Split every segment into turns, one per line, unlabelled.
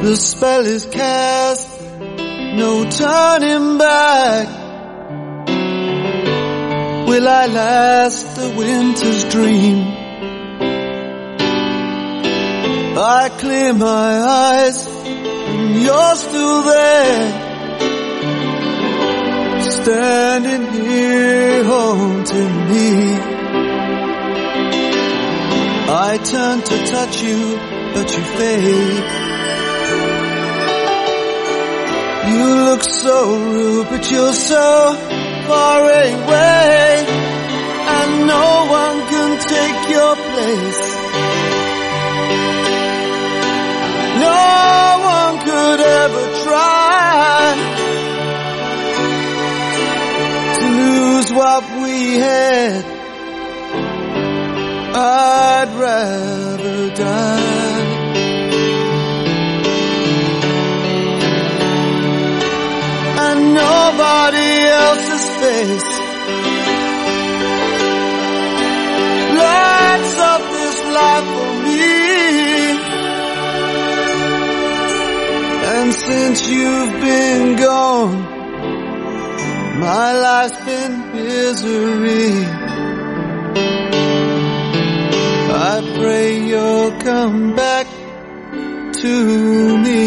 The spell is cast, no turning back. Will I last the winter's dream? I clear my eyes and you're still there, standing here haunting me. I turn to touch you, but you fade. You look so rude, but you're so far away, and no one can take your place. No one could ever try to lose what we had. I'd rather die. And nobody else's face lights up this life for me. And since you've been gone, my life's been misery. I pray you'll come back to me.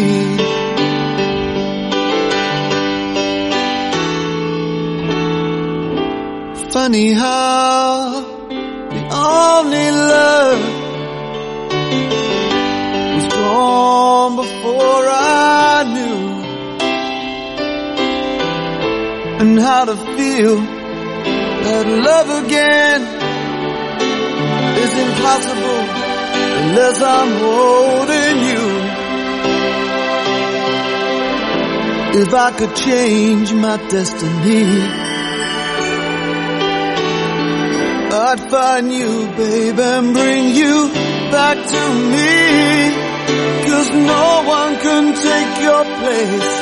Funny how the only love was gone before I knew, and how to feel that love again is impossible unless I'm holding you. If I could change my destiny, I'd find you, babe, and bring you back to me. 'Cause no one can take your place.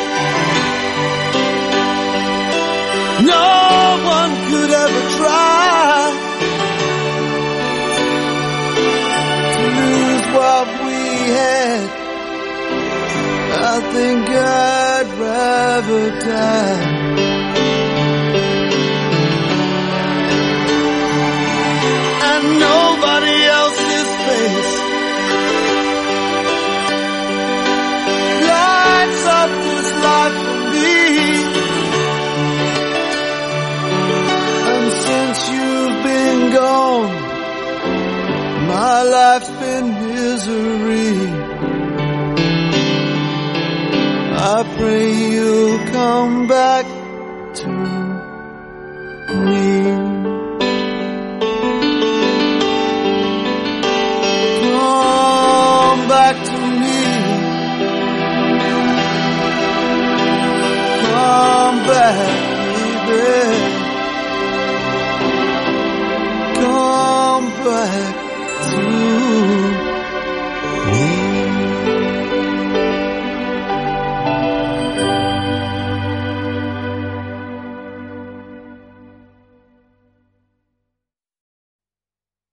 No one could ever try to lose what we had. I think I'd rather die. And nobody else's face lights up this life for me. And since you've been gone, my life's been misery. I pray you'll come back to me. Back to me. Come back.